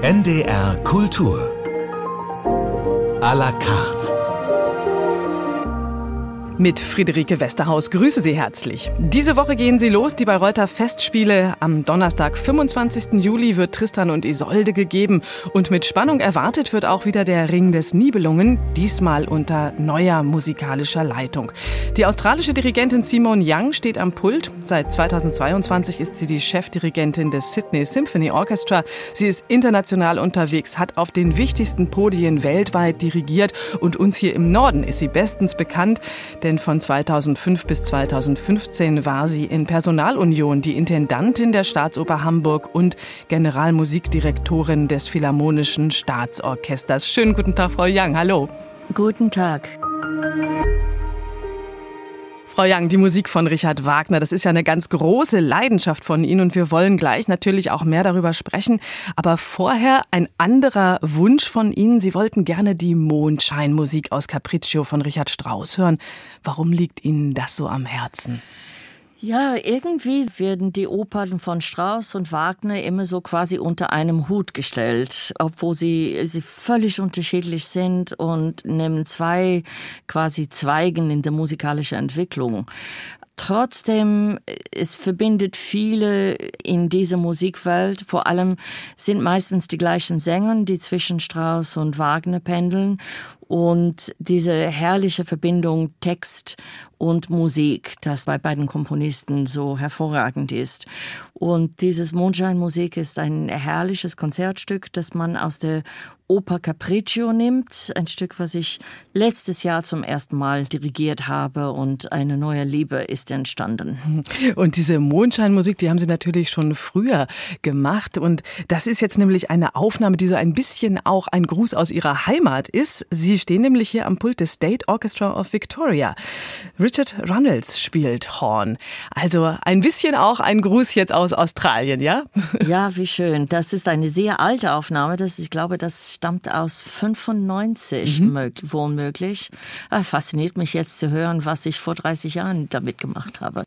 NDR Kultur à la carte. Mit Friederike Westerhaus grüße Sie herzlich. Diese Woche gehen sie los, die Bayreuther Festspiele. Am Donnerstag, 25. Juli, wird Tristan und Isolde gegeben. Und mit Spannung erwartet wird auch wieder der Ring des Nibelungen, diesmal unter neuer musikalischer Leitung. Die australische Dirigentin Simone Young steht am Pult. Seit 2022 ist sie die Chefdirigentin des Sydney Symphony Orchestra. Sie ist international unterwegs, hat auf den wichtigsten Podien weltweit dirigiert. Und uns hier im Norden ist sie bestens bekannt. Denn von 2005 bis 2015 war sie in Personalunion die Intendantin der Staatsoper Hamburg und Generalmusikdirektorin des Philharmonischen Staatsorchesters. Schönen guten Tag, Frau Young. Hallo. Guten Tag. Frau Young, die Musik von Richard Wagner, das ist ja eine ganz große Leidenschaft von Ihnen und wir wollen gleich natürlich auch mehr darüber sprechen. Aber vorher ein anderer Wunsch von Ihnen. Sie wollten gerne die Mondscheinmusik aus Capriccio von Richard Strauss hören. Warum liegt Ihnen das so am Herzen? Ja, irgendwie werden die Opern von Strauss und Wagner immer so quasi unter einem Hut gestellt, obwohl sie völlig unterschiedlich sind und nehmen zwei quasi Zweigen in der musikalischen Entwicklung. Trotzdem, es verbindet viele in dieser Musikwelt. Vor allem sind meistens die gleichen Sänger, die zwischen Strauss und Wagner pendeln. Und diese herrliche Verbindung Text und Musik, das bei beiden Komponisten so hervorragend ist. Und dieses Mondscheinmusik ist ein herrliches Konzertstück, das man aus der Oper Capriccio nimmt. Ein Stück, was ich letztes Jahr zum ersten Mal dirigiert habe und eine neue Liebe ist entstanden. Und diese Mondscheinmusik, die haben Sie natürlich schon früher gemacht. Und das ist jetzt nämlich eine Aufnahme, die so ein bisschen auch ein Gruß aus Ihrer Heimat ist. Sie stehen nämlich hier am Pult des State Orchestra of Victoria. Richard Runnels spielt Horn. Also ein bisschen auch ein Gruß jetzt aus Australien, ja? Ja, wie schön. Das ist eine sehr alte Aufnahme. Ich glaube, das stammt aus 95, wohlmöglich. Fasziniert mich jetzt zu hören, was ich vor 30 Jahren damit gemacht habe.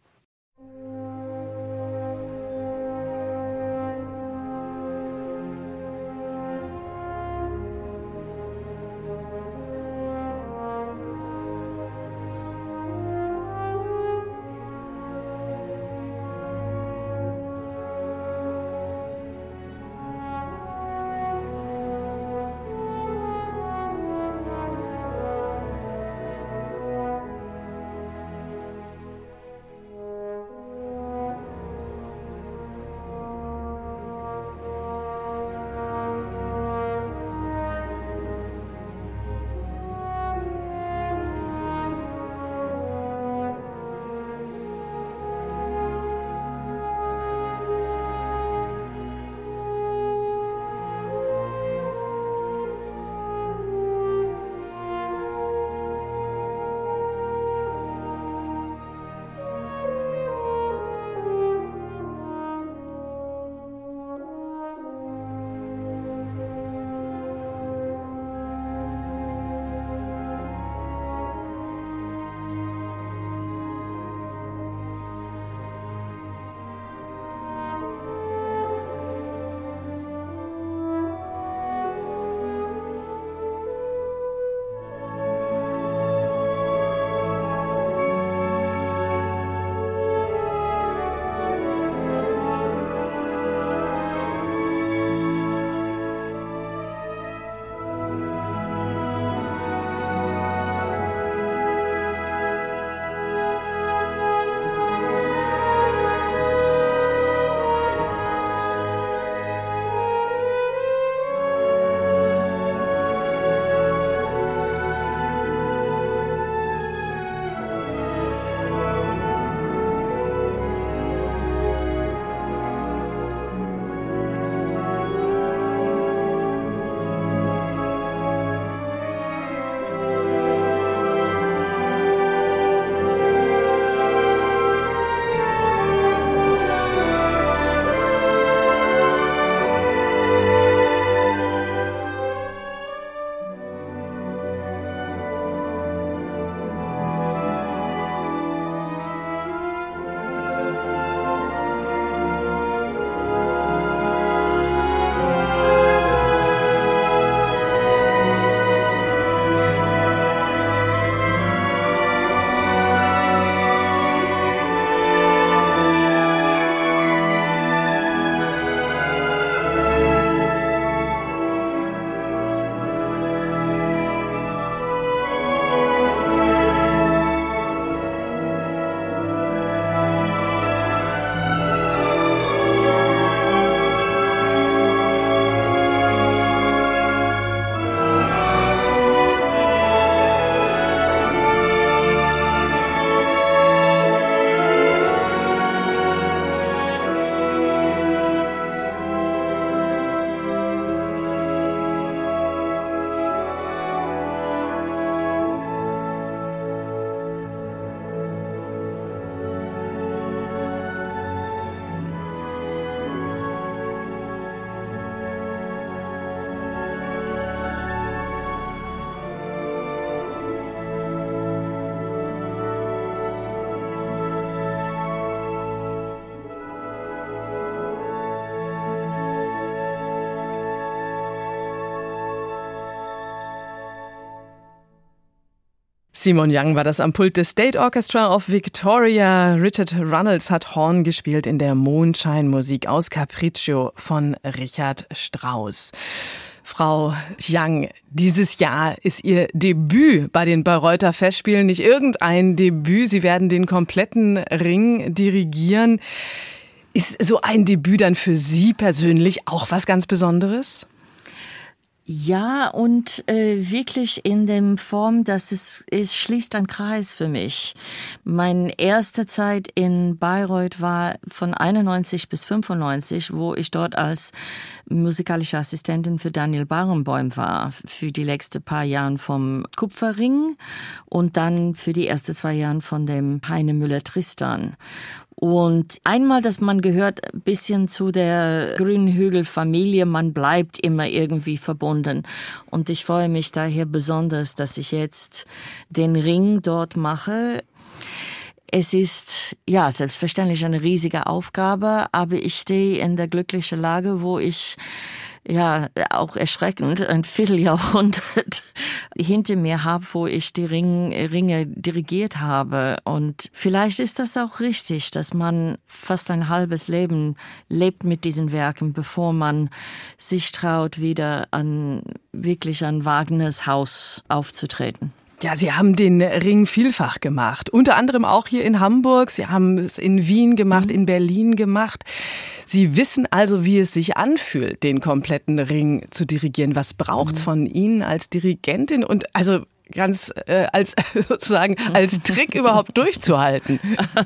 Simon Young war das am Pult des State Orchestra of Victoria. Richard Runnels hat Horn gespielt in der Mondscheinmusik aus Capriccio von Richard Strauss. Frau Young, dieses Jahr ist Ihr Debüt bei den Bayreuther Festspielen, nicht irgendein Debüt. Sie werden den kompletten Ring dirigieren. Ist so ein Debüt dann für Sie persönlich auch was ganz Besonderes? Ja, und wirklich in der Form, dass es schließt einen Kreis für mich. Meine erste Zeit in Bayreuth war von 91 bis 95, wo ich dort als musikalische Assistentin für Daniel Barenboim war, für die letzten paar Jahre vom Kupferring und dann für die ersten 2 Jahre von dem Heine Müller-Tristan. Und einmal, dass man gehört ein bisschen zu der Grünhügel-Familie, man bleibt immer irgendwie verbunden. Und ich freue mich daher besonders, dass ich jetzt den Ring dort mache. Es ist, ja, selbstverständlich eine riesige Aufgabe, aber ich stehe in der glücklichen Lage, wo ich, ja, auch erschreckend, ein Vierteljahrhundert hinter mir habe, wo ich die Ringe dirigiert habe. Und vielleicht ist das auch richtig, dass man fast ein halbes Leben lebt mit diesen Werken, bevor man sich traut, wieder wirklich an Wagners Haus aufzutreten. Ja, Sie haben den Ring vielfach gemacht. Unter anderem auch hier in Hamburg. Sie haben es in Wien gemacht, in Berlin gemacht. Sie wissen also, wie es sich anfühlt, den kompletten Ring zu dirigieren. Was braucht's von Ihnen als Dirigentin und also ganz als sozusagen als Trick überhaupt durchzuhalten?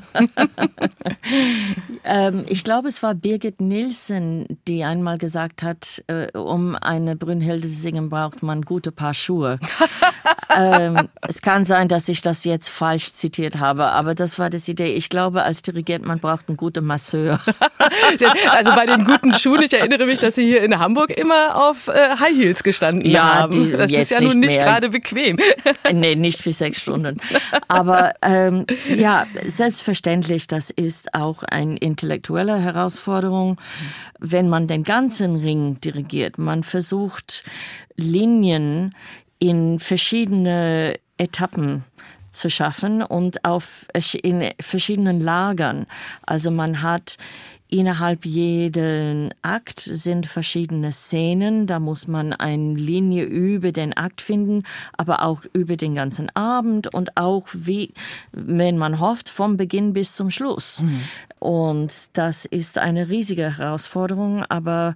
Ich glaube, es war Birgit Nilsson, die einmal gesagt hat, um eine Brünnhilde zu singen, braucht man gute Paar Schuhe. Es kann sein, dass ich das jetzt falsch zitiert habe, aber das war das Idee. Ich glaube, als Dirigent, man braucht einen guten Masseur. Also bei den guten Schuhen, ich erinnere mich, dass Sie hier in Hamburg immer auf High Heels gestanden haben. Das ist ja nun nicht gerade bequem. Nee, nicht für 6 Stunden. Aber ja, selbstverständlich, das ist auch eine intellektuelle Herausforderung, wenn man den ganzen Ring dirigiert. Man versucht, Linien in verschiedene Etappen zu schaffen und in verschiedenen Lagern. Also man hat innerhalb jeden Akt sind verschiedene Szenen. Da muss man eine Linie über den Akt finden, aber auch über den ganzen Abend und auch, wie, wenn man hofft, vom Beginn bis zum Schluss. Und das ist eine riesige Herausforderung, aber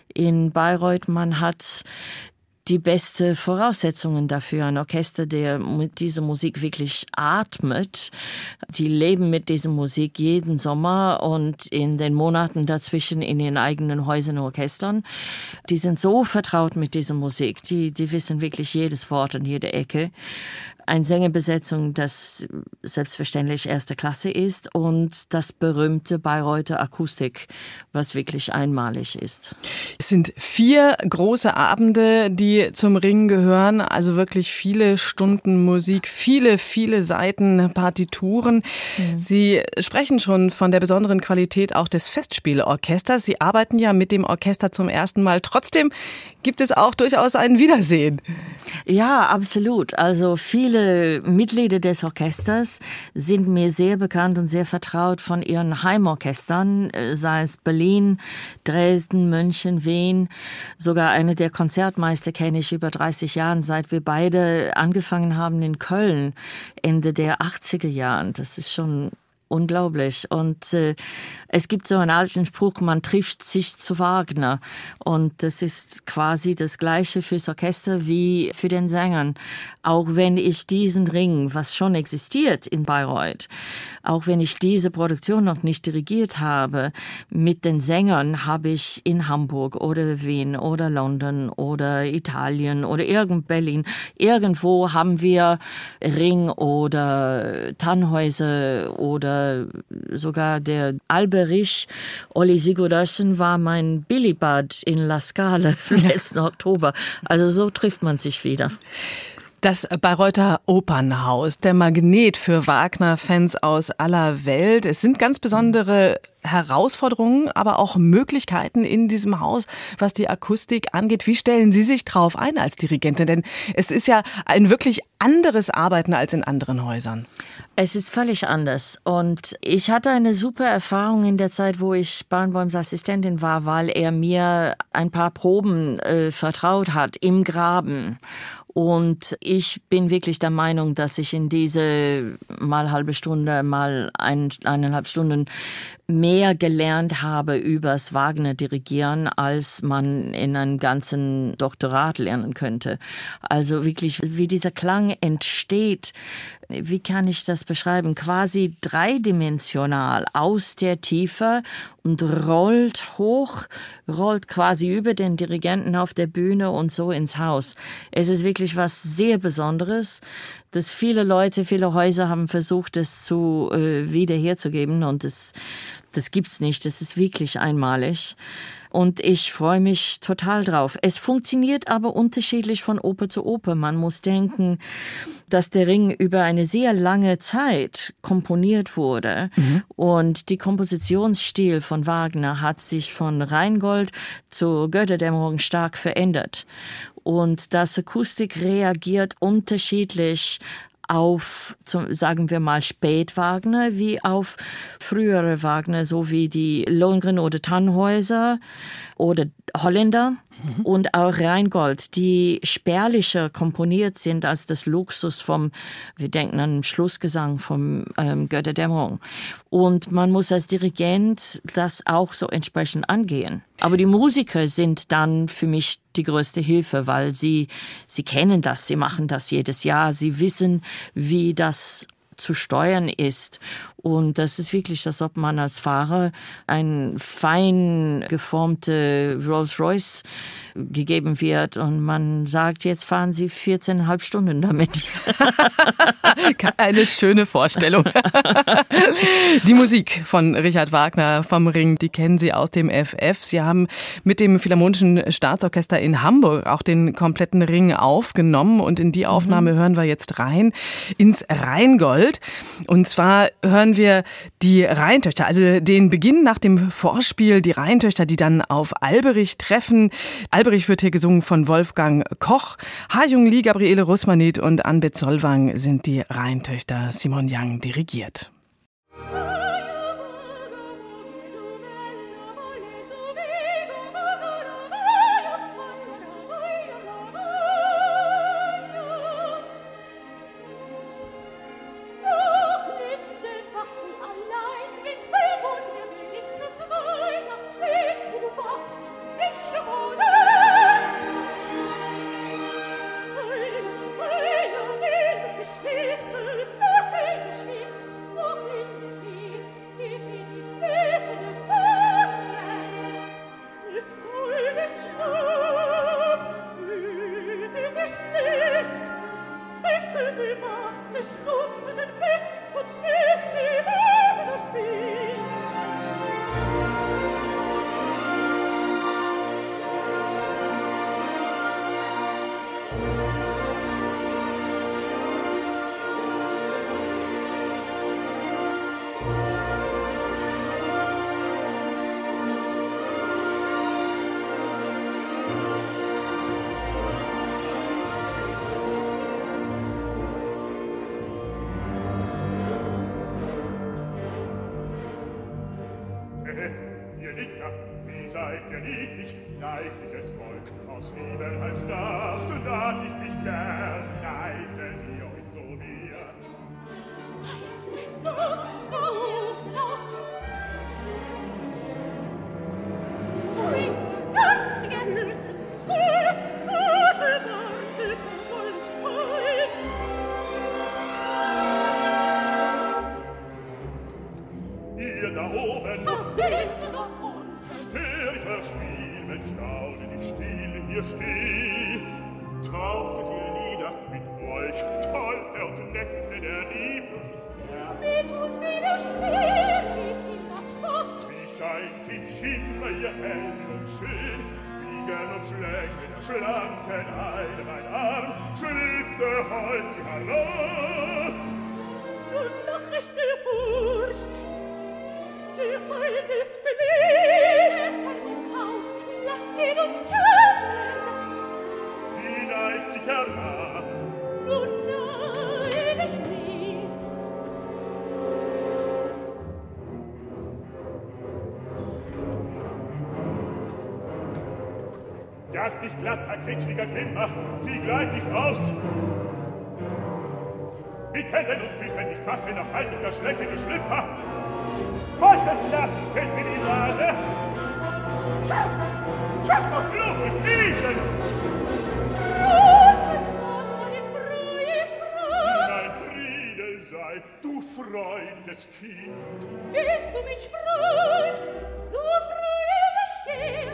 in Bayreuth, man hat die beste Voraussetzungen dafür. Ein Orchester, der mit dieser Musik wirklich atmet. Die leben mit dieser Musik jeden Sommer und in den Monaten dazwischen in ihren eigenen Häusern und Orchestern. Die sind so vertraut mit dieser Musik. Die wissen wirklich jedes Wort an jeder Ecke. Eine Sängerbesetzung, das selbstverständlich erste Klasse ist und das berühmte Bayreuther Akustik, was wirklich einmalig ist. Es sind 4 große Abende, die zum Ring gehören, also wirklich viele Stunden Musik, viele Seiten Partituren. Sie sprechen schon von der besonderen Qualität auch des Festspielorchesters. Sie arbeiten ja mit dem Orchester zum ersten Mal. Trotzdem gibt es auch durchaus ein Wiedersehen. Ja, absolut. Also viele Mitglieder des Orchesters sind mir sehr bekannt und sehr vertraut von ihren Heimorchestern, sei es Berlin, Dresden, München, Wien. Sogar eine der Konzertmeister kenne ich über 30 Jahren, seit wir beide angefangen haben in Köln, Ende der 80er Jahren. Das ist schon unglaublich. Und es gibt so einen alten Spruch, man trifft sich zu Wagner. Und das ist quasi das Gleiche fürs Orchester wie für den Sängern. Auch wenn ich diesen Ring, was schon existiert in Bayreuth, auch wenn ich diese Produktion noch nicht dirigiert habe, mit den Sängern habe ich in Hamburg oder Wien oder London oder Italien oder Berlin, irgendwo haben wir Ring oder Tannhäuser oder sogar der Alberich. Olli Sigurdarsen war mein Billibad in La Scala letzten Oktober. Also so trifft man sich wieder. Das Bayreuther Opernhaus, der Magnet für Wagner-Fans aus aller Welt. Es sind ganz besondere Herausforderungen, aber auch Möglichkeiten in diesem Haus, was die Akustik angeht. Wie stellen Sie sich drauf ein als Dirigentin? Denn es ist ja ein wirklich anderes Arbeiten als in anderen Häusern. Es ist völlig anders. Und ich hatte eine super Erfahrung in der Zeit, wo ich Barenboims Assistentin war, weil er mir ein paar Proben vertraut hat im Graben. Und ich bin wirklich der Meinung, dass ich in diese mal halbe Stunde, mal 1,5 Stunden mehr gelernt habe übers Wagner-Dirigieren, als man in einem ganzen Doktorat lernen könnte. Also wirklich, wie dieser Klang entsteht, wie kann ich das beschreiben? Quasi dreidimensional aus der Tiefe und rollt hoch, rollt quasi über den Dirigenten auf der Bühne und so ins Haus. Es ist wirklich was sehr Besonderes, dass viele Häuser haben versucht, es zu wiederherzugeben, und das gibt's nicht. Das ist wirklich einmalig. Und ich freue mich total drauf. Es funktioniert aber unterschiedlich von Oper zu Oper. Man muss denken, dass der Ring über eine sehr lange Zeit komponiert wurde. Und die Kompositionsstil von Wagner hat sich von Rheingold zur Götterdämmerung stark verändert. Und das Akustik reagiert unterschiedlich auf, sagen wir mal, Spätwagner wie auf frühere Wagner, so wie die Lohengrin oder Tannhäuser oder Holländer und auch Rheingold, die spärlicher komponiert sind als das Luxus wir denken an den Schlussgesang vom Götterdämmerung. Und man muss als Dirigent das auch so entsprechend angehen. Aber die Musiker sind dann für mich die größte Hilfe, weil sie kennen das, sie machen das jedes Jahr, sie wissen, wie das zu steuern ist. Und das ist wirklich, als ob man als Fahrer ein fein geformte Rolls-Royce gegeben wird und man sagt, jetzt fahren Sie 14,5 Stunden damit. Eine schöne Vorstellung. Die Musik von Richard Wagner vom Ring, die kennen Sie aus dem FF. Sie haben mit dem Philharmonischen Staatsorchester in Hamburg auch den kompletten Ring aufgenommen, und in die Aufnahme hören wir jetzt rein ins Rheingold. Und zwar hören wir die Rheintöchter, also den Beginn nach dem Vorspiel, die Rheintöchter, die dann auf Alberich treffen. Alberich wird hier gesungen von Wolfgang Koch. Ha-Jung Lee, Gabriele Russmanit und Anbet Solvang sind die Rheintöchter. Simon Yang dirigiert. Seid ihr niedlich, neidliches Volk, aus Liebelheims Nacht, und da ich mich gern, neidet ihr euch so mir. Ist dort, auf Nacht! Pfui, garstige Hülke des Gold, warte, warte, soll ich fein. Ihr da oben, was willst du da oben? Störriger Spiel, wenn staunend ich still hier steh. Tauchtet ihr nieder mit euch, tolte und nette, der liebt sich gern. Mit uns wieder spielen, wie die Nacht fort. Wie scheint im Schimmer ihr hell und schön, wie Ringen und Schlänge der schlanken Eile mein Arm, schlüpfte heut sie hallo. Nun doch nicht der Furcht, der Feind ist belegt, kein Kampf, lasst ihn uns kennen. Sie neigt sich heran. Nun neig ich nie. Garstig glatter, klitschliger Glimmer, wie gleit dich aus. Mit Händen und Füßen nicht fassen, noch halt ich das schleckende Schlüpfer. Feuchtes Nass fällt mir die Nase. Schaff auf Blume, schließen! Los, mein Vater, ist frei, ist frei. Mein Friede sei, du freundliches Kind. Willst du mich freuen, so freue mich her.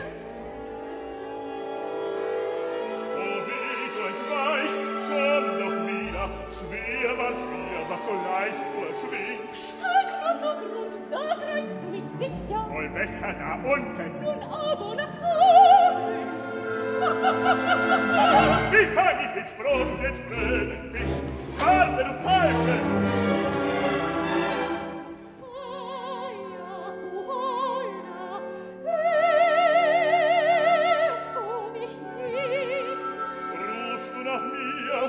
O wie du entweichst, komm doch wieder. Schwer ward mir, was so leicht so erschwingt. Steig nur zu Grund, da greifst du mich sicher. Wohl besser da unten. Nun aber nach oben. Wie fang ich den Sprung, den spröden Fisch? Warte, du Falsche! Rufst du nach mir?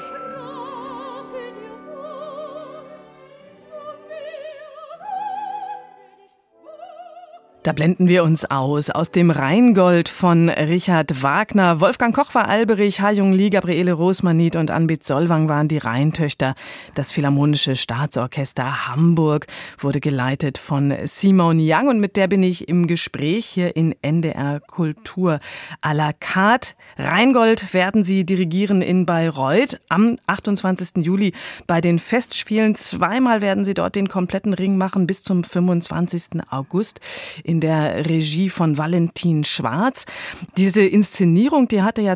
Da blenden wir uns aus dem Rheingold von Richard Wagner. Wolfgang Koch war Alberich, Ha-Jung Lee, Gabriele Rosmanit und Anbit Solvang waren die Rheintöchter. Das Philharmonische Staatsorchester Hamburg wurde geleitet von Simone Young und mit der bin ich im Gespräch hier in NDR Kultur à la carte. Rheingold werden sie dirigieren in Bayreuth am 28. Juli bei den Festspielen. Zweimal werden sie dort den kompletten Ring machen bis zum 25. August. In der Regie von Valentin Schwarz. Diese Inszenierung, die hatte ja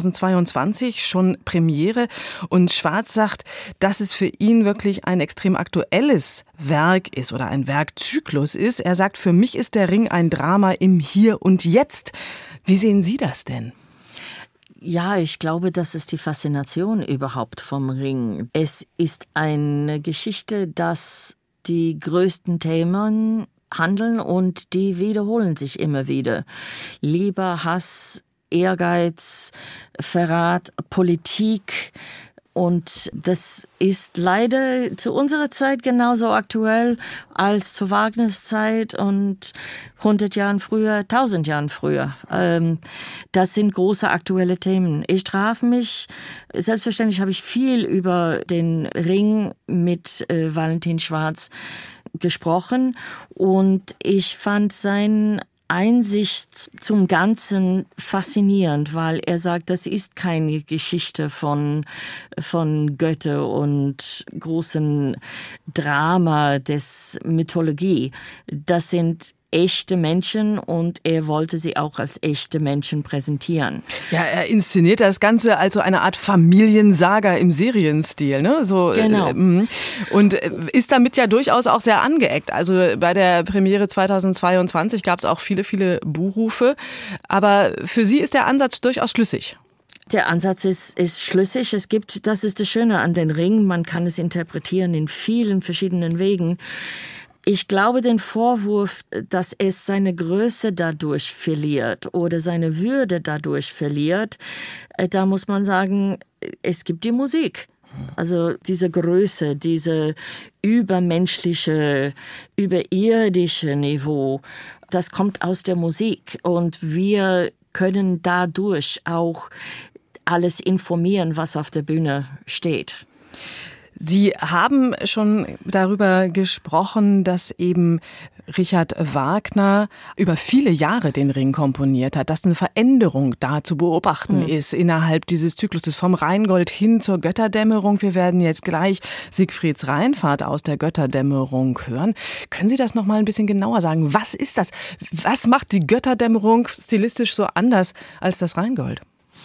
2022 schon Premiere und Schwarz sagt, dass es für ihn wirklich ein extrem aktuelles Werk ist oder ein Werkzyklus ist. Er sagt, für mich ist der Ring ein Drama im Hier und Jetzt. Wie sehen Sie das denn? Ja, ich glaube, das ist die Faszination überhaupt vom Ring. Es ist eine Geschichte, dass die größten Themen handeln und die wiederholen sich immer wieder. Liebe, Hass, Ehrgeiz, Verrat, Politik. Und das ist leider zu unserer Zeit genauso aktuell als zu Wagners Zeit und 100 Jahren früher, 1000 Jahren früher. Das sind große aktuelle Themen. Ich traf mich, selbstverständlich habe ich viel über den Ring mit Valentin Schwarz gesprochen und ich fand sein Einsicht zum Ganzen faszinierend, weil er sagt, das ist keine Geschichte von Götter und großen Drama des Mythologie. Das sind echte Menschen und er wollte sie auch als echte Menschen präsentieren. Ja, er inszeniert das Ganze als so eine Art Familiensaga im Serienstil, ne? So, genau. Und ist damit ja durchaus auch sehr angeeckt. Also bei der Premiere 2022 gab es auch viele Buhrufe. Aber für Sie ist der Ansatz durchaus schlüssig. Der Ansatz ist schlüssig. Das ist das Schöne an den Ring. Man kann es interpretieren in vielen verschiedenen Wegen. Ich glaube, den Vorwurf, dass es seine Größe dadurch verliert oder seine Würde dadurch verliert, da muss man sagen, es gibt die Musik. Also diese Größe, diese übermenschliche, überirdische Niveau, das kommt aus der Musik und wir können dadurch auch alles informieren, was auf der Bühne steht. Sie haben schon darüber gesprochen, dass eben Richard Wagner über viele Jahre den Ring komponiert hat, dass eine Veränderung da zu beobachten ist innerhalb dieses Zykluses vom Rheingold hin zur Götterdämmerung. Wir werden jetzt gleich Siegfrieds Rheinfahrt aus der Götterdämmerung hören. Können Sie das noch mal ein bisschen genauer sagen? Was ist das? Was macht die Götterdämmerung stilistisch so anders als das Rheingold?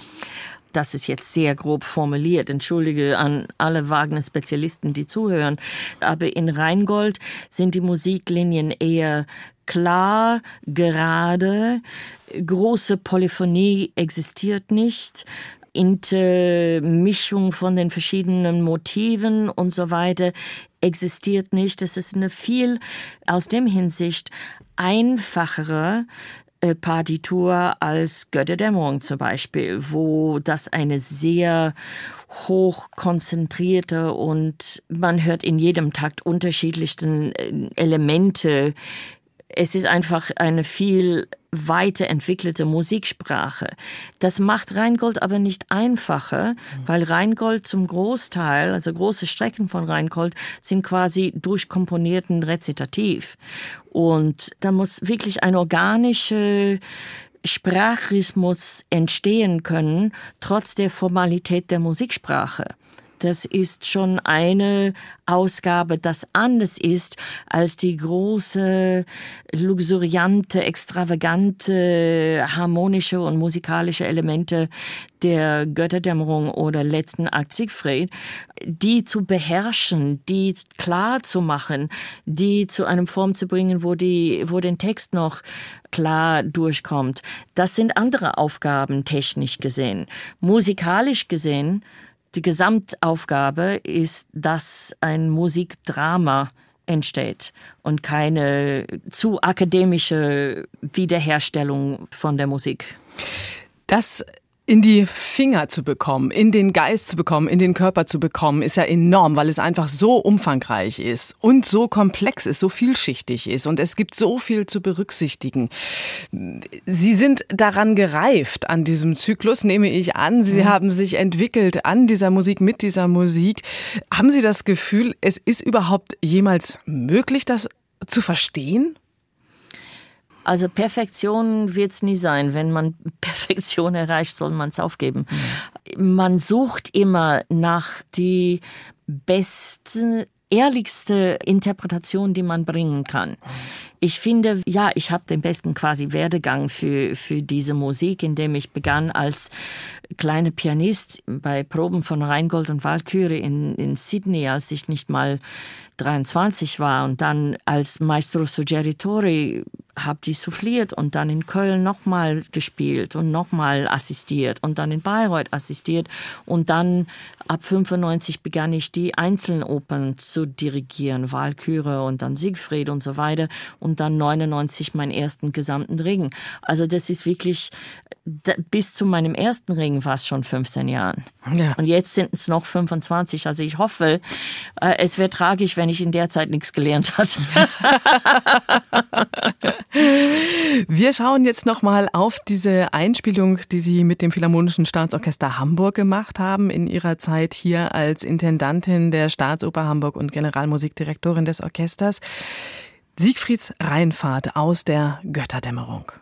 Das ist jetzt sehr grob formuliert. Entschuldige an alle Wagner-Spezialisten, die zuhören. Aber in Rheingold sind die Musiklinien eher klar, gerade, große Polyphonie existiert nicht, Intermischung von den verschiedenen Motiven und so weiter existiert nicht. Es ist eine viel aus dem Hinsicht einfachere Partitur als Götterdämmerung zum Beispiel, wo das eine sehr hoch konzentrierte und man hört in jedem Takt unterschiedlichsten Elemente. Es ist einfach eine viel weiterentwickelte Musiksprache. Das macht Rheingold aber nicht einfacher, weil Rheingold zum Großteil, also große Strecken von Rheingold, sind quasi durchkomponierten Rezitativ. Und da muss wirklich ein organischer Sprachrhythmus entstehen können, trotz der Formalität der Musiksprache. Das ist schon eine Ausgabe, das anders ist als die große, luxuriante, extravagante, harmonische und musikalische Elemente der Götterdämmerung oder letzten Akt Siegfried, die zu beherrschen, die klar zu machen, die zu einem Form zu bringen, wo den Text noch klar durchkommt. Das sind andere Aufgaben technisch gesehen. Musikalisch gesehen, die Gesamtaufgabe ist, dass ein Musikdrama entsteht und keine zu akademische Wiederherstellung von der Musik. Das in die Finger zu bekommen, in den Geist zu bekommen, in den Körper zu bekommen, ist ja enorm, weil es einfach so umfangreich ist und so komplex ist, so vielschichtig ist und es gibt so viel zu berücksichtigen. Sie sind daran gereift, an diesem Zyklus, nehme ich an. Sie haben sich entwickelt an dieser Musik, mit dieser Musik. Haben Sie das Gefühl, es ist überhaupt jemals möglich, das zu verstehen? Also Perfektion wird's nie sein. Wenn man Perfektion erreicht, soll man es aufgeben. Man sucht immer nach die beste, ehrlichste Interpretation, die man bringen kann. Ich finde, ja, ich habe den besten quasi Werdegang für diese Musik, indem ich begann als kleiner Pianist bei Proben von Rheingold und Walküre in Sydney, als ich nicht mal 23 war und dann als Maestro Suggeritori habe die souffliert und dann in Köln nochmal gespielt und nochmal assistiert und dann in Bayreuth assistiert und dann ab 95 begann ich die Einzelopern zu dirigieren, Walküre und dann Siegfried und so weiter und dann 99 meinen ersten gesamten Ring. Also das ist wirklich, bis zu meinem ersten Ring war es schon 15 Jahren. Ja. Und jetzt sind es noch 25. Also ich hoffe, es wäre tragisch, wenn ich in der Zeit nichts gelernt hatte. Wir schauen jetzt nochmal auf diese Einspielung, die Sie mit dem Philharmonischen Staatsorchester Hamburg gemacht haben in Ihrer Zeit hier als Intendantin der Staatsoper Hamburg und Generalmusikdirektorin des Orchesters. Siegfrieds Rheinfahrt aus der Götterdämmerung.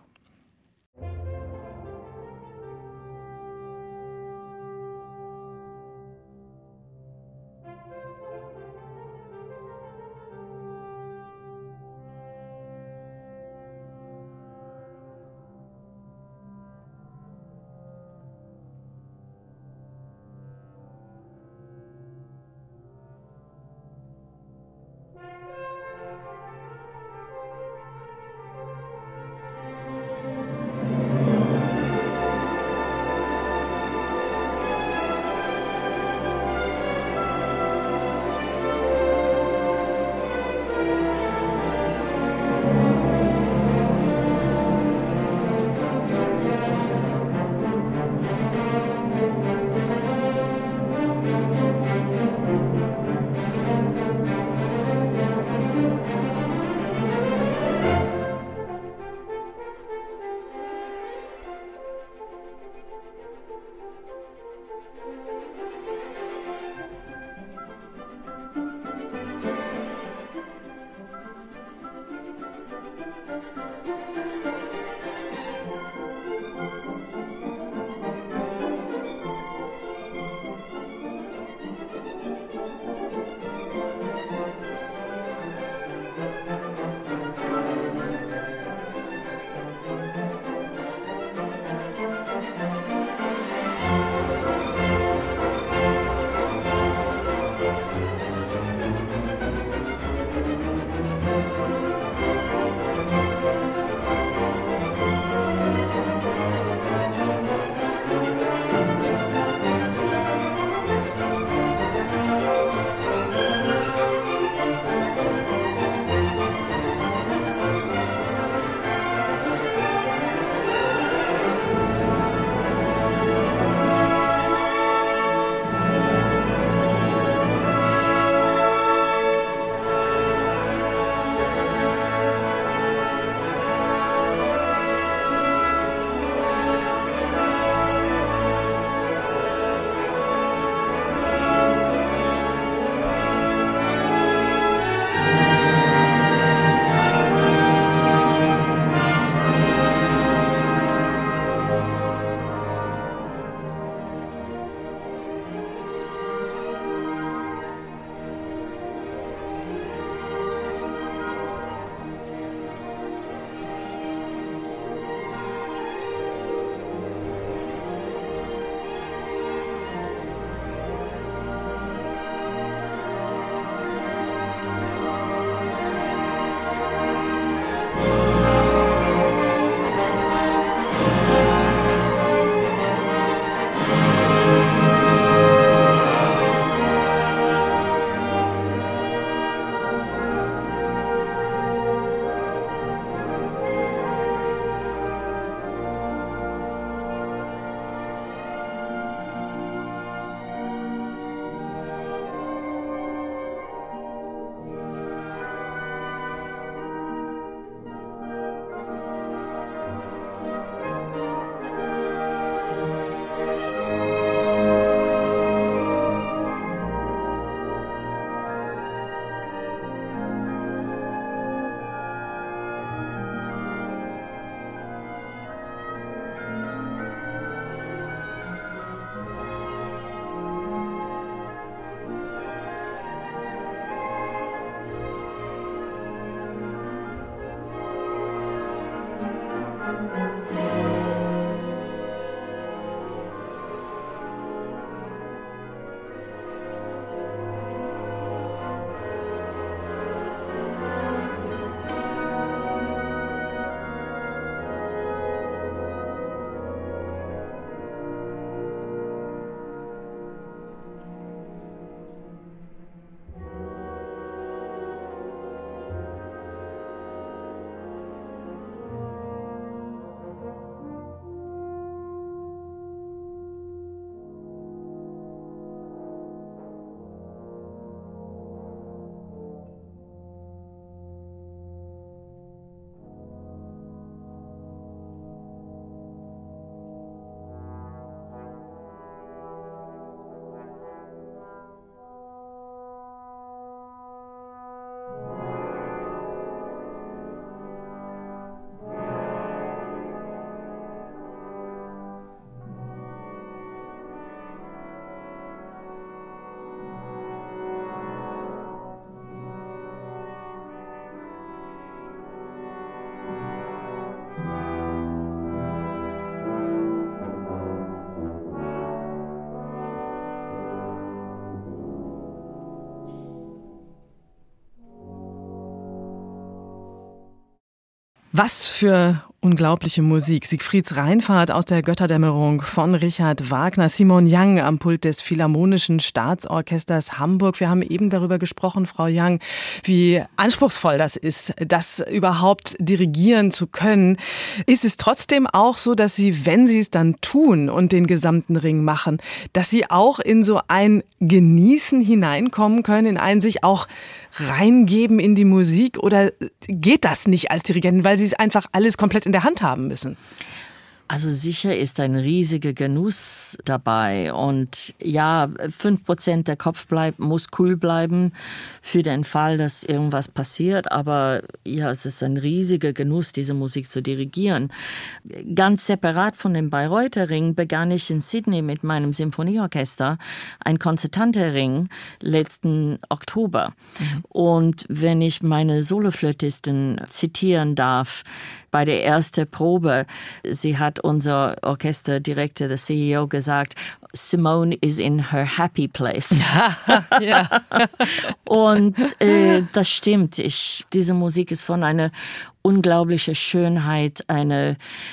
Was für unglaubliche Musik. Siegfrieds Reinfahrt aus der Götterdämmerung von Richard Wagner, Simon Young am Pult des Philharmonischen Staatsorchesters Hamburg. Wir haben eben darüber gesprochen, Frau Young, wie anspruchsvoll das ist, das überhaupt dirigieren zu können. Ist es trotzdem auch so, dass Sie, wenn Sie es dann tun und den gesamten Ring machen, dass Sie auch in so ein Genießen hineinkommen können, in ein sich auch reingeben in die Musik, oder geht das nicht als Dirigentin, weil Sie es einfach alles komplett in der Hand haben müssen? Also sicher ist ein riesiger Genuss dabei und ja, 5% der Kopf muss cool bleiben für den Fall, dass irgendwas passiert, aber ja, es ist ein riesiger Genuss, diese Musik zu dirigieren. Ganz separat von dem Bayreuther Ring begann ich in Sydney mit meinem Symphonieorchester ein Konzertantenring letzten Oktober. Und wenn ich meine Soloflötistin zitieren darf, bei der ersten Probe, sie hat unser Orchesterdirektor, der CEO, gesagt, Simone is in her happy place. Ja. Und das stimmt. Diese Musik ist von einer unglaublichen Schönheit, eine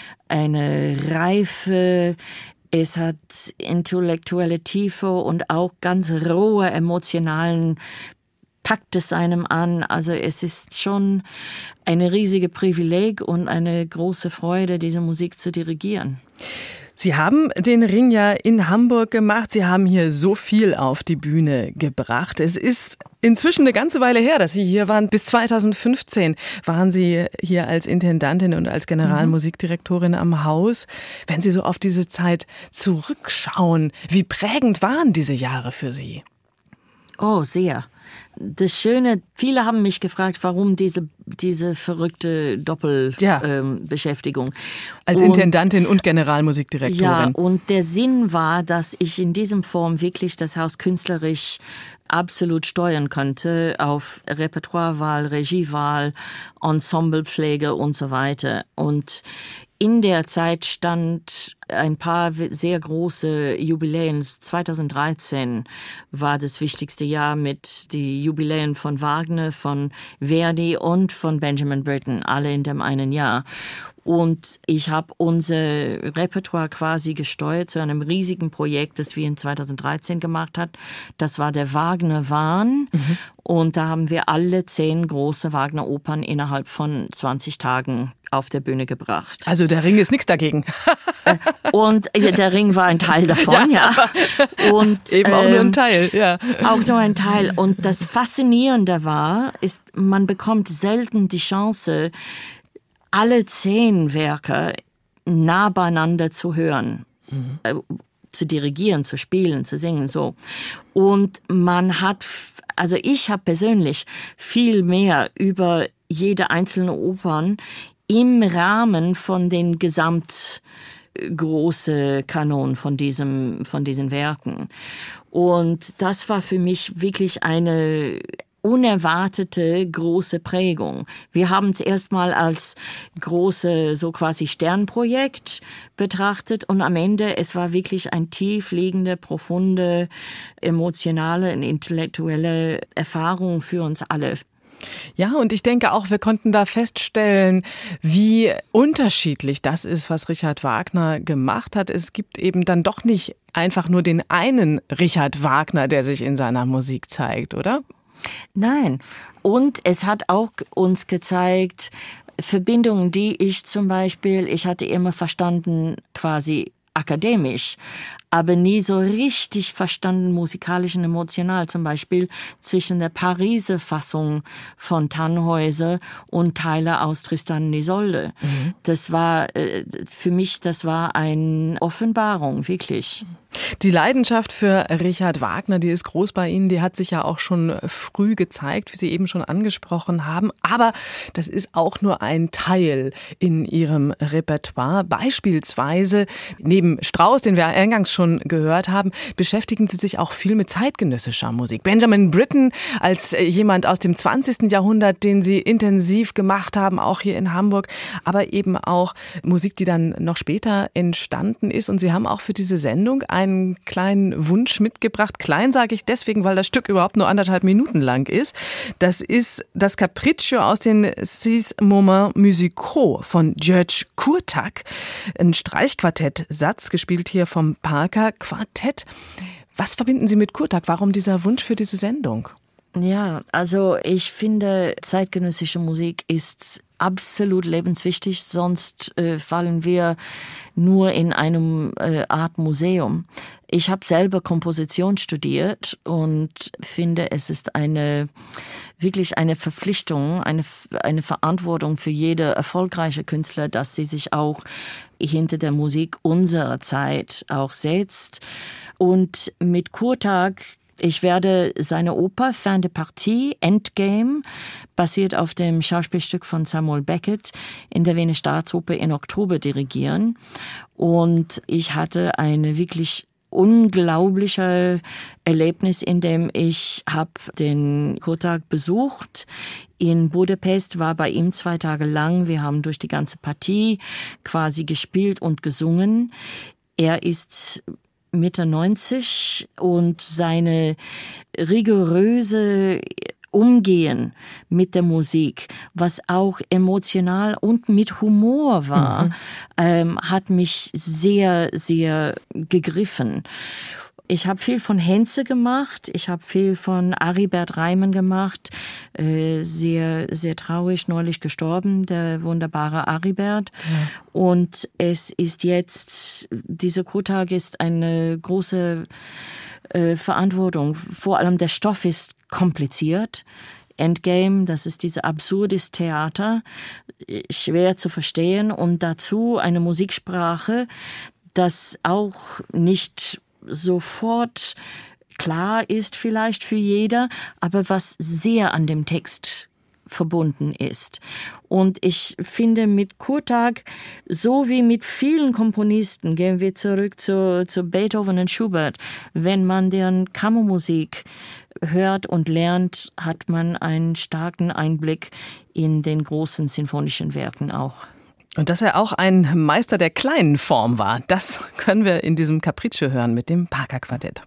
Reife. Es hat intellektuelle Tiefe und auch ganz rohe emotionalen packt es einem an. Also es ist schon eine riesige Privileg und eine große Freude, diese Musik zu dirigieren. Sie haben den Ring ja in Hamburg gemacht. Sie haben hier so viel auf die Bühne gebracht. Es ist inzwischen eine ganze Weile her, dass Sie hier waren. Bis 2015 waren Sie hier als Intendantin und als Generalmusikdirektorin am Haus. Wenn Sie so auf diese Zeit zurückschauen, wie prägend waren diese Jahre für Sie? Oh, sehr. Das Schöne, viele haben mich gefragt, warum diese verrückte Doppelbeschäftigung. Als Intendantin und Generalmusikdirektorin. Ja, und der Sinn war, dass ich in diesem Form wirklich das Haus künstlerisch absolut steuern konnte auf Repertoirewahl, Regiewahl, Ensemblepflege und so weiter. Und in der Zeit stand ein paar sehr große Jubiläen. 2013 war das wichtigste Jahr mit die Jubiläen von Wagner, von Verdi und von Benjamin Britten, alle in dem einen Jahr. Und ich habe unser Repertoire quasi gesteuert zu einem riesigen Projekt, das wir in 2013 gemacht haben. Das war der Wagner-Wahn. Und da haben wir alle 10 große Wagner-Opern innerhalb von 20 Tagen auf der Bühne gebracht. Also der Ring ist nichts dagegen. Und der Ring war ein Teil davon, ja. Und eben auch nur ein Teil, ja. Auch nur ein Teil. Und das Faszinierende ist, man bekommt selten die Chance, alle 10 Werke nah beieinander zu hören, zu dirigieren, zu spielen, zu singen, so. Und ich habe persönlich viel mehr über jede einzelne Opern im Rahmen von den große Kanon von diesen Werken. Und das war für mich wirklich eine unerwartete große Prägung. Wir haben es erstmal als große, so quasi Sternprojekt betrachtet und am Ende, es war wirklich ein tief liegende, profunde, emotionale und intellektuelle Erfahrung für uns alle. Ja, und ich denke auch, wir konnten da feststellen, wie unterschiedlich das ist, was Richard Wagner gemacht hat. Es gibt eben dann doch nicht einfach nur den einen Richard Wagner, der sich in seiner Musik zeigt, oder? Nein. Und es hat auch uns gezeigt, Verbindungen, die ich hatte immer verstanden, quasi akademisch, aber nie so richtig verstanden musikalisch und emotional. Zum Beispiel zwischen der Pariser Fassung von Tannhäuser und Teile aus Tristan und Isolde. Das war für mich, eine Offenbarung, wirklich. Die Leidenschaft für Richard Wagner, die ist groß bei Ihnen, die hat sich ja auch schon früh gezeigt, wie Sie eben schon angesprochen haben. Aber das ist auch nur ein Teil in Ihrem Repertoire. Beispielsweise neben Neben Strauss, den wir eingangs schon gehört haben, beschäftigen Sie sich auch viel mit zeitgenössischer Musik. Benjamin Britten als jemand aus dem 20. Jahrhundert, den Sie intensiv gemacht haben, auch hier in Hamburg, aber eben auch Musik, die dann noch später entstanden ist. Und Sie haben auch für diese Sendung einen kleinen Wunsch mitgebracht. Klein sage ich deswegen, weil das Stück überhaupt nur 1,5 Minuten lang ist. Das ist das Capriccio aus den Six Moments Musicaux von György Kurtág. Ein Streichquartettsatz, gespielt hier vom Parker Quartett. Was verbinden Sie mit Kurtág? Warum dieser Wunsch für diese Sendung? Ja, also ich finde, zeitgenössische Musik ist absolut lebenswichtig, sonst fallen wir nur in einem Art Museum. Ich habe selber Komposition studiert und finde, es ist wirklich eine Verpflichtung, eine Verantwortung für jede erfolgreiche Künstler, dass sie sich auch hinter der Musik unserer Zeit auch setzt. Und mit Kurtág, ich werde seine Oper Fin de Partie, Endgame, basiert auf dem Schauspielstück von Samuel Beckett, in der Wiener Staatsoper im Oktober dirigieren. Und ich hatte eine wirklich unglaubliche Erlebnis, in dem ich habe den Kurtág besucht in Budapest, war bei ihm 2 Tage lang. Wir haben durch die ganze Partie quasi gespielt und gesungen. Er ist Mitte 90 und seine rigoröse Umgehen mit der Musik, was auch emotional und mit Humor war, hat mich sehr, sehr gegriffen. Ich habe viel von Henze gemacht, ich habe viel von Aribert Reimann gemacht, sehr, sehr traurig, neulich gestorben, der wunderbare Aribert. Ja. Und es ist jetzt, dieser Kurtág ist eine große Verantwortung. Vor allem der Stoff ist kompliziert. Endgame, das ist dieses absurdes Theater, schwer zu verstehen und dazu eine Musiksprache, das auch nicht sofort klar ist vielleicht für jeder, aber was sehr an dem Text verbunden ist. Und ich finde mit Kurtág, so wie mit vielen Komponisten, gehen wir zurück zu Beethoven und Schubert, wenn man deren Kammermusik hört und lernt, hat man einen starken Einblick in den großen sinfonischen Werken auch. Und dass er auch ein Meister der kleinen Form war, das können wir in diesem Capriccio hören mit dem Parker Quartett.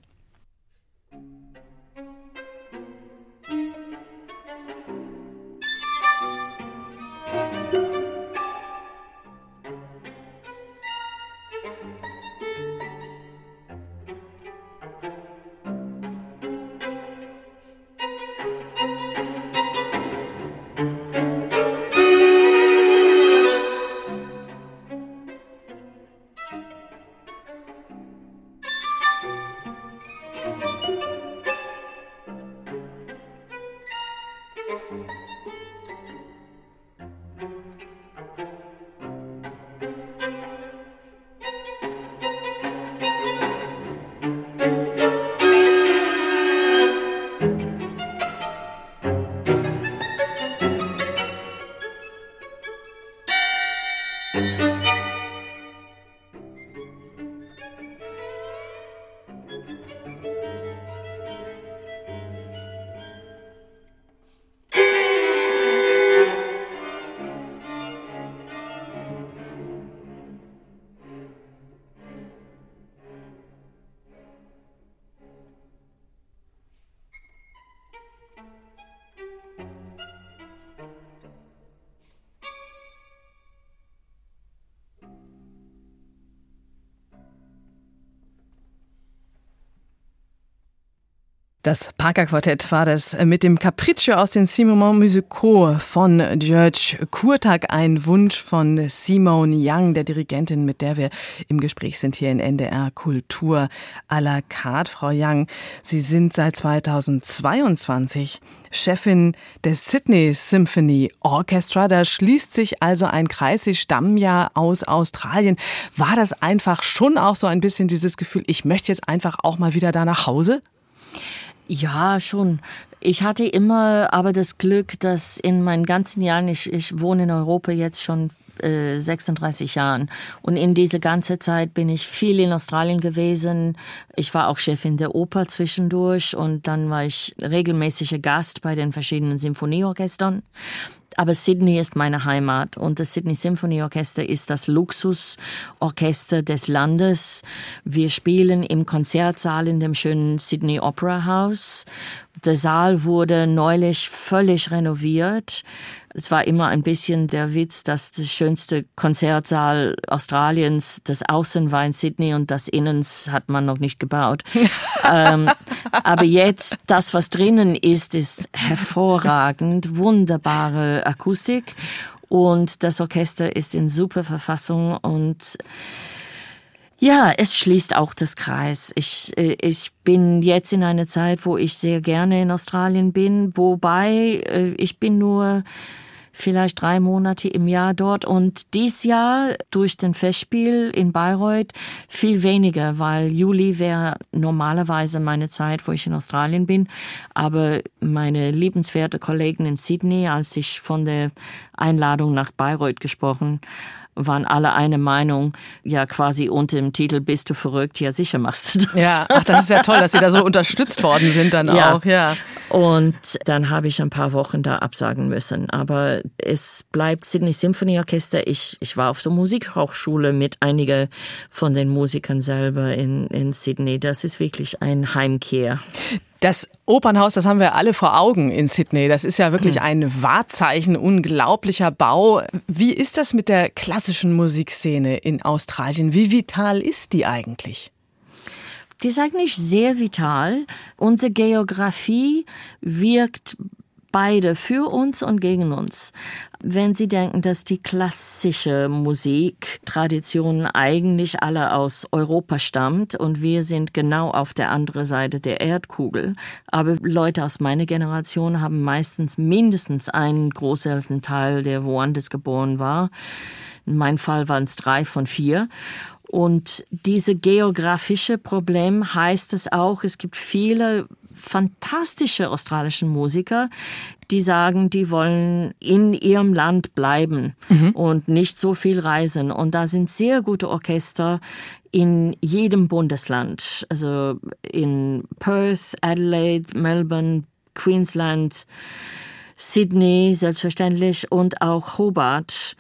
Das Parker Quartett war das mit dem Capriccio aus den Six Moments Musicaux von György Kurtág, ein Wunsch von Simone Young, der Dirigentin, mit der wir im Gespräch sind hier in NDR Kultur à la carte. Frau Young, Sie sind seit 2022 Chefin des Sydney Symphony Orchestra. Da schließt sich also ein Kreis. Sie stammen ja aus Australien. War das einfach schon auch so ein bisschen dieses Gefühl, ich möchte jetzt einfach auch mal wieder da nach Hause? Ja, schon. Ich hatte immer aber das Glück, dass in meinen ganzen Jahren, ich wohne in Europa jetzt schon 36 Jahren. Und in dieser ganzen Zeit bin ich viel in Australien gewesen. Ich war auch Chefin der Oper zwischendurch und dann war ich regelmäßiger Gast bei den verschiedenen Symphonieorchestern. Aber Sydney ist meine Heimat und das Sydney Symphony Orchester ist das Luxusorchester des Landes. Wir spielen im Konzertsaal in dem schönen Sydney Opera House. Der Saal wurde neulich völlig renoviert. Es war immer ein bisschen der Witz, dass der schönste Konzertsaal Australiens, das Außen war in Sydney und das Innens hat man noch nicht gebaut. Aber jetzt, das, was drinnen ist hervorragend, wunderbare Akustik und das Orchester ist in super Verfassung und ja, es schließt auch das Kreis. Ich bin jetzt in einer Zeit, wo ich sehr gerne in Australien bin, wobei ich bin nur vielleicht 3 Monate im Jahr dort und dies Jahr durch den Festspiel in Bayreuth viel weniger, weil Juli wäre normalerweise meine Zeit, wo ich in Australien bin, aber meine liebenswerte Kollegen in Sydney, als ich von der Einladung nach Bayreuth gesprochen waren alle eine Meinung, ja quasi unter dem Titel "Bist du verrückt? Ja, sicher machst du das." Ja, ach, das ist ja toll, dass Sie da so unterstützt worden sind dann auch, ja. Und dann habe ich ein paar Wochen da absagen müssen. Aber es bleibt Sydney Symphony Orchester. Ich war auf der Musikhochschule mit einigen von den Musikern selber in Sydney. Das ist wirklich ein Heimkehr. Das Opernhaus, das haben wir alle vor Augen in Sydney. Das ist ja wirklich ein Wahrzeichen, unglaublicher Bau. Wie ist das mit der klassischen Musikszene in Australien? Wie vital ist die eigentlich? Die ist eigentlich sehr vital. Unsere Geografie wirkt beide für uns und gegen uns. Wenn Sie denken, dass die klassische Musiktradition eigentlich alle aus Europa stammt und wir sind genau auf der anderen Seite der Erdkugel, aber Leute aus meiner Generation haben meistens mindestens einen Großelternteil, der woanders geboren war. In meinem Fall waren es 3 von 4. Und diese geografische Problem heißt es auch, es gibt viele fantastische australische Musiker, die sagen, die wollen in ihrem Land bleiben und nicht so viel reisen. Und da sind sehr gute Orchester in jedem Bundesland. Also in Perth, Adelaide, Melbourne, Queensland, Sydney selbstverständlich und auch Hobart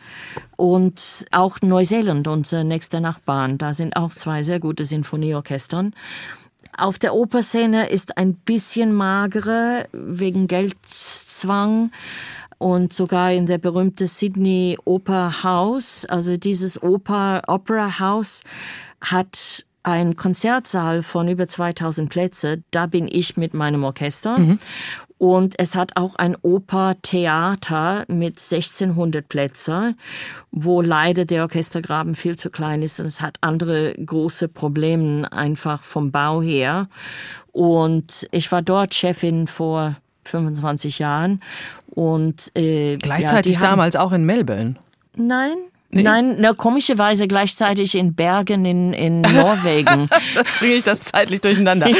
und auch Neuseeland, unser nächster Nachbarn. Da sind auch 2 sehr gute Sinfonieorchestern. Auf der Operszene ist ein bisschen magerer wegen Geldzwang und sogar in der berühmten Sydney Opera House, also dieses Opera House hat ein Konzertsaal von über 2000 Plätze. Da bin ich mit meinem Orchester. Und es hat auch ein Opertheater mit 1600 Plätzen, wo leider der Orchestergraben viel zu klein ist und es hat andere große Probleme einfach vom Bau her. Und ich war dort Chefin vor 25 Jahren. Und gleichzeitig damals auch in Melbourne? Nein. Nee? Nein, komischerweise gleichzeitig in Bergen in Norwegen. Da bringe ich das zeitlich durcheinander.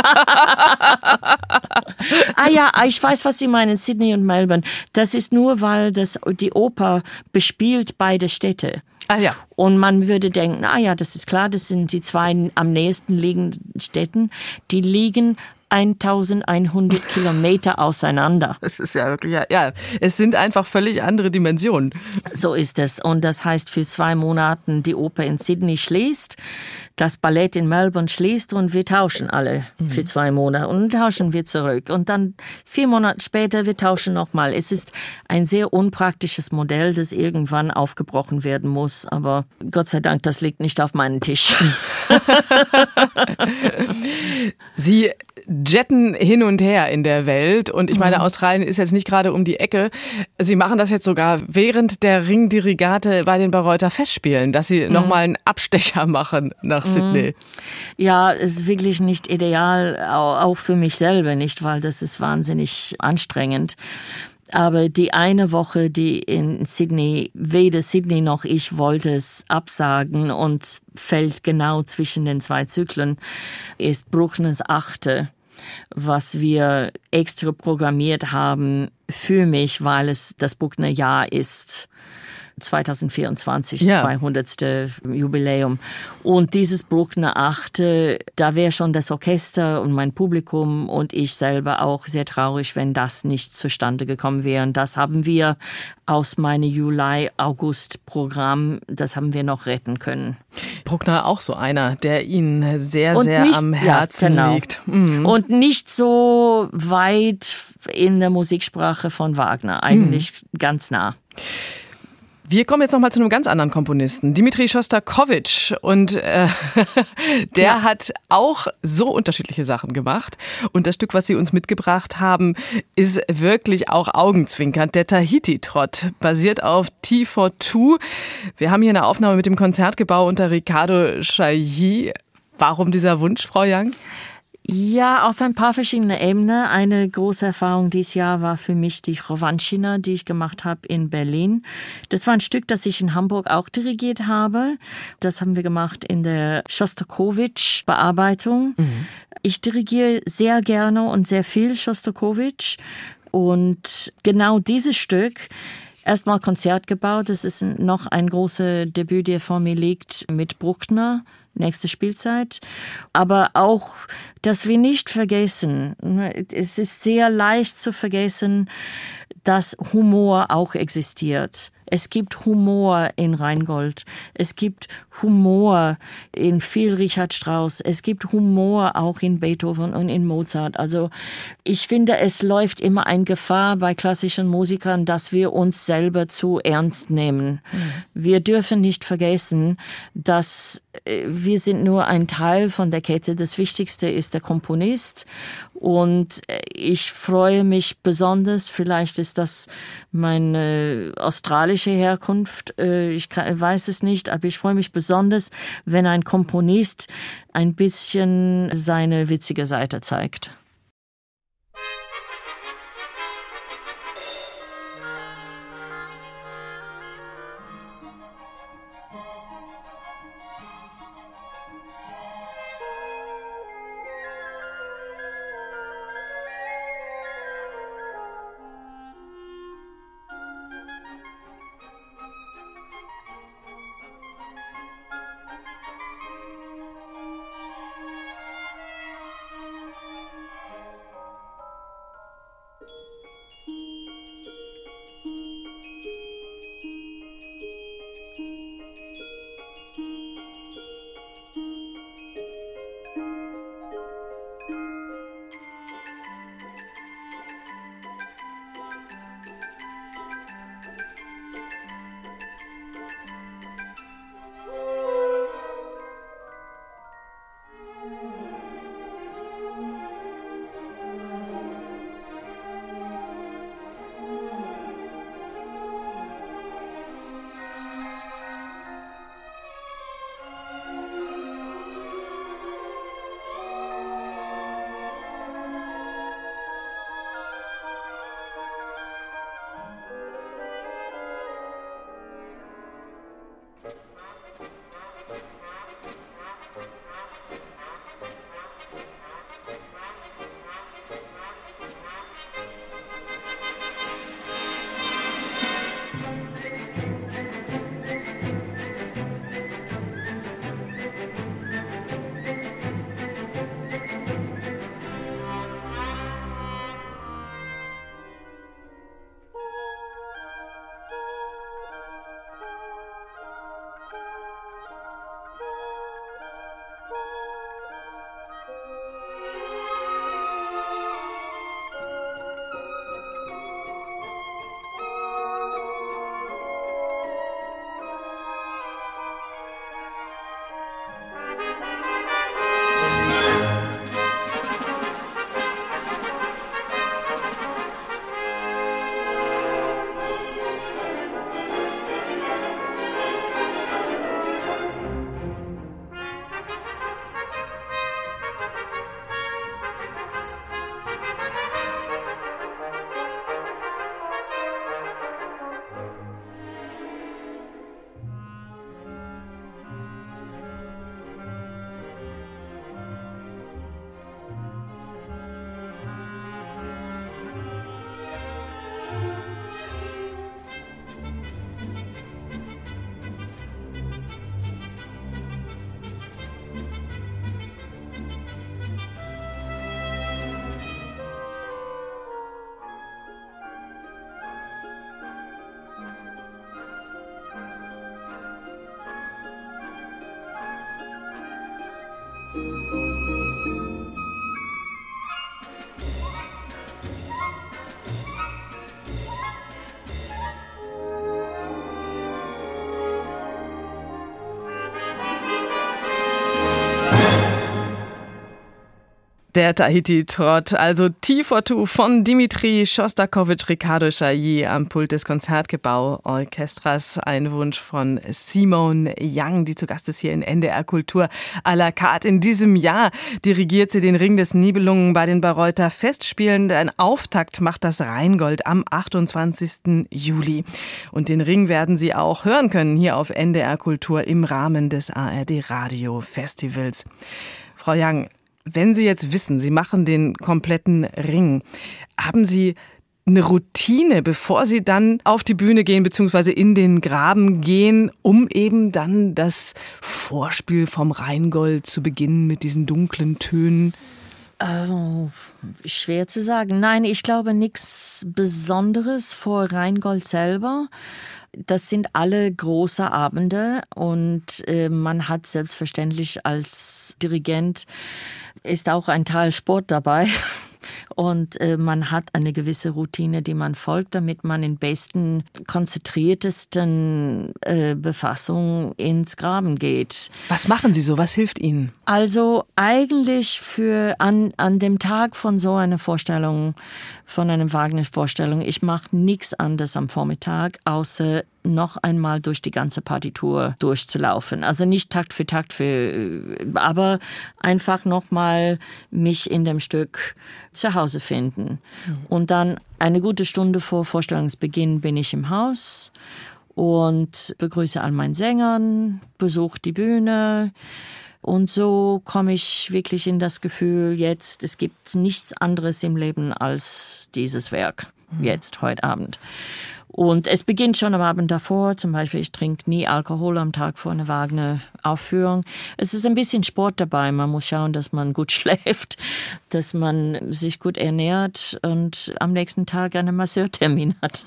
Ja, ich weiß, was Sie meinen, Sydney und Melbourne. Das ist nur, weil die Oper bespielt beide Städte. Ah ja. Und man würde denken, das ist klar, das sind die 2 am nächsten liegenden Städten. Die liegen 1100 Kilometer auseinander. Das ist ja wirklich, ja, es sind einfach völlig andere Dimensionen. So ist es. Und das heißt, für 2 Monaten die Oper in Sydney schließt, das Ballett in Melbourne schließt und wir tauschen alle für 2 Monate und dann tauschen wir zurück. Und dann 4 Monate später, wir tauschen nochmal. Es ist ein sehr unpraktisches Modell, das irgendwann aufgebrochen werden muss. Aber Gott sei Dank, das liegt nicht auf meinem Tisch. Sie jetten hin und her in der Welt und ich meine, Australien ist jetzt nicht gerade um die Ecke. Sie machen das jetzt sogar während der Ringdirigate bei den Bayreuther Festspielen, dass Sie nochmal einen Abstecher machen nach Sydney. Ja, ist wirklich nicht ideal, auch für mich selber nicht, weil das ist wahnsinnig anstrengend. Aber die eine Woche, die in Sydney, weder Sydney noch ich wollte es absagen und fällt genau zwischen den 2 Zyklen, ist Bruckners 8., was wir extra programmiert haben für mich, weil es das Bruckner Jahr ist. 2024, Ja. 200. Jubiläum. Und dieses Bruckner 8, da wäre schon das Orchester und mein Publikum und ich selber auch sehr traurig, wenn das nicht zustande gekommen wäre. Und das haben wir aus meinem Juli-August-Programm, das haben wir noch retten können. Bruckner auch so einer, der Ihnen sehr, Und sehr nicht- am ja, Herzen genau. liegt. Mhm. Und nicht so weit in der Musiksprache von Wagner, eigentlich ganz nah. Wir kommen jetzt noch mal zu einem ganz anderen Komponisten, Dmitri Schostakowitsch. Und der hat auch so unterschiedliche Sachen gemacht. Und das Stück, was Sie uns mitgebracht haben, ist wirklich auch augenzwinkernd. Der Tahiti-Trott, basiert auf T42. Wir haben hier eine Aufnahme mit dem Konzertgebau unter Ricardo Chailly. Warum dieser Wunsch, Frau Young? Ja, auf ein paar verschiedene Ebenen. Eine große Erfahrung dieses Jahr war für mich die Rovanschina, die ich gemacht habe in Berlin. Das war ein Stück, das ich in Hamburg auch dirigiert habe. Das haben wir gemacht in der Schostakowitsch-Bearbeitung. Ich dirigiere sehr gerne und sehr viel Schostakowitsch. Und genau dieses Stück, erstmal Konzertgebau, das ist noch ein großes Debüt, der vor mir liegt, mit Bruckner. Nächste Spielzeit. Aber auch, dass wir nicht vergessen, es ist sehr leicht zu vergessen, dass Humor auch existiert. Es gibt Humor in Rheingold. Es gibt Humor in viel Richard Strauss. Es gibt Humor auch in Beethoven und in Mozart. Also ich finde, es läuft immer eine Gefahr bei klassischen Musikern, dass wir uns selber zu ernst nehmen. Wir dürfen nicht vergessen, dass wir sind nur ein Teil von der Kette. Das Wichtigste ist der Komponist. Und ich freue mich besonders, vielleicht ist das meine australische Herkunft, weiß es nicht, aber ich freue mich besonders, wenn ein Komponist ein bisschen seine witzige Seite zeigt. Der Tahiti-Trott, also T42 von Dimitri Schostakowitsch, Ricardo Chailly am Pult des Konzertgebau-Orchestras. Ein Wunsch von Simone Young, die zu Gast ist hier in NDR Kultur à la carte. In diesem Jahr dirigiert sie den Ring des Nibelungen bei den Bayreuther Festspielen. Ein Auftakt macht das Rheingold am 28. Juli. Und den Ring werden Sie auch hören können hier auf NDR Kultur im Rahmen des ARD Radio Festivals. Frau Young, wenn Sie jetzt wissen, Sie machen den kompletten Ring, haben Sie eine Routine, bevor Sie dann auf die Bühne gehen bzw. in den Graben gehen, um eben dann das Vorspiel vom Rheingold zu beginnen mit diesen dunklen Tönen? Schwer zu sagen. Nein, ich glaube nichts Besonderes vor Rheingold selber. Das sind alle große Abende und man hat selbstverständlich als Dirigent ist auch ein Teil Sport dabei. Und man hat eine gewisse Routine, die man folgt, damit man in besten, konzentriertesten Befassung ins Graben geht. Was machen Sie so? Was hilft Ihnen? Also eigentlich an dem Tag von so einer Vorstellung, von einer Wagner-Vorstellung, ich mache nichts anderes am Vormittag, außer noch einmal durch die ganze Partitur durchzulaufen. Also nicht Takt für Takt, aber einfach nochmal mich in dem Stück zu Hause finden. Und dann eine gute Stunde vor Vorstellungsbeginn bin ich im Haus und begrüße all meinen Sängern, besuche die Bühne. Und so komme ich wirklich in das Gefühl, jetzt, es gibt nichts anderes im Leben als dieses Werk, jetzt, heute Abend. Und es beginnt schon am Abend davor, zum Beispiel ich trinke nie Alkohol am Tag vor einer Wagner-Aufführung. Es ist ein bisschen Sport dabei, man muss schauen, dass man gut schläft, dass man sich gut ernährt und am nächsten Tag einen Masseurtermin hat.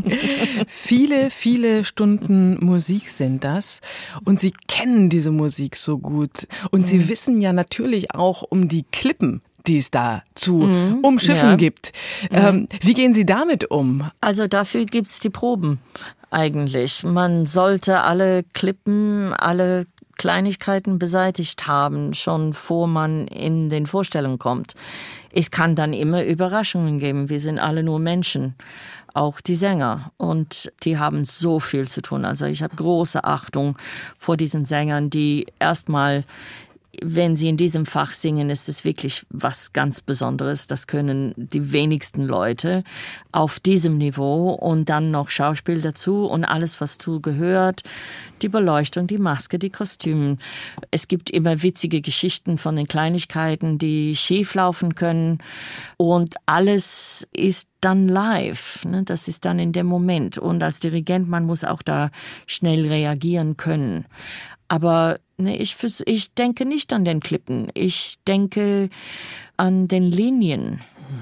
Viele, viele Stunden Musik sind das und Sie kennen diese Musik so gut und Sie wissen ja natürlich auch um die Klippen, die es da zu umschiffen gibt. Wie gehen Sie damit um? Also dafür gibt's die Proben eigentlich. Man sollte alle Klippen, alle Kleinigkeiten beseitigt haben, schon vor man in den Vorstellungen kommt. Es kann dann immer Überraschungen geben. Wir sind alle nur Menschen. Auch die Sänger. Und die haben so viel zu tun. Also ich habe große Achtung vor diesen Sängern, die erstmal, wenn sie in diesem Fach singen, ist es wirklich was ganz Besonderes. Das können die wenigsten Leute auf diesem Niveau und dann noch Schauspiel dazu und alles, was dazu gehört. Die Beleuchtung, die Maske, die Kostüme. Es gibt immer witzige Geschichten von den Kleinigkeiten, die schief laufen können. Und alles ist dann live. Ne? Das ist dann in dem Moment. Und als Dirigent, man muss auch da schnell reagieren können. Aber ne, ich denke nicht an den Klippen. Ich denke an den Linien.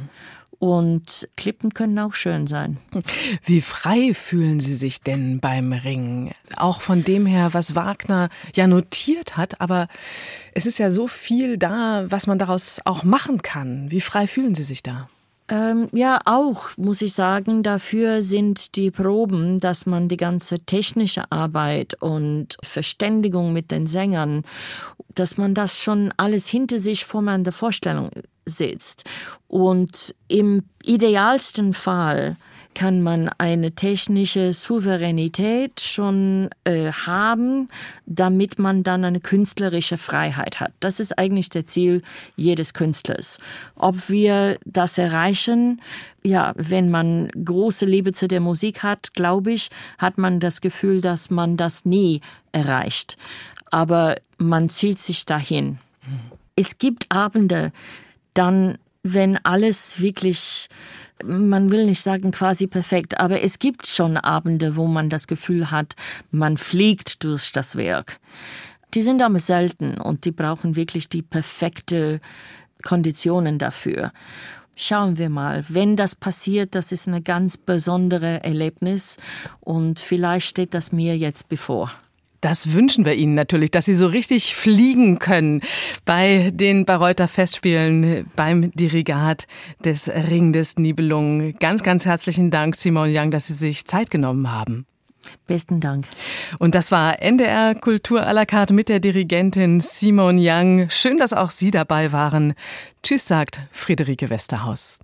Und Klippen können auch schön sein. Wie frei fühlen Sie sich denn beim Ringen? Auch von dem her, was Wagner ja notiert hat, aber es ist ja so viel da, was man daraus auch machen kann. Wie frei fühlen Sie sich da? Ja, auch, muss ich sagen. Dafür sind die Proben, dass man die ganze technische Arbeit und Verständigung mit den Sängern, dass man das schon alles hinter sich vor man der Vorstellung sitzt. Und im idealsten Fall kann man eine technische Souveränität schon haben, damit man dann eine künstlerische Freiheit hat. Das ist eigentlich das Ziel jedes Künstlers. Ob wir das erreichen, ja, wenn man große Liebe zu der Musik hat, glaube ich, hat man das Gefühl, dass man das nie erreicht. Aber man zielt sich dahin. Es gibt Abende, dann, wenn alles wirklich, man will nicht sagen quasi perfekt, aber es gibt schon Abende, wo man das Gefühl hat, man fliegt durch das Werk. Die sind aber selten und die brauchen wirklich die perfekte Konditionen dafür. Schauen wir mal, wenn das passiert, das ist ein ganz besonderes Erlebnis und vielleicht steht das mir jetzt bevor. Das wünschen wir Ihnen natürlich, dass Sie so richtig fliegen können bei den Bayreuther Festspielen, beim Dirigat des Ring des Nibelungen. Ganz, ganz herzlichen Dank, Simone Young, dass Sie sich Zeit genommen haben. Besten Dank. Und das war NDR Kultur à la carte mit der Dirigentin Simone Young. Schön, dass auch Sie dabei waren. Tschüss, sagt Friederike Westerhaus.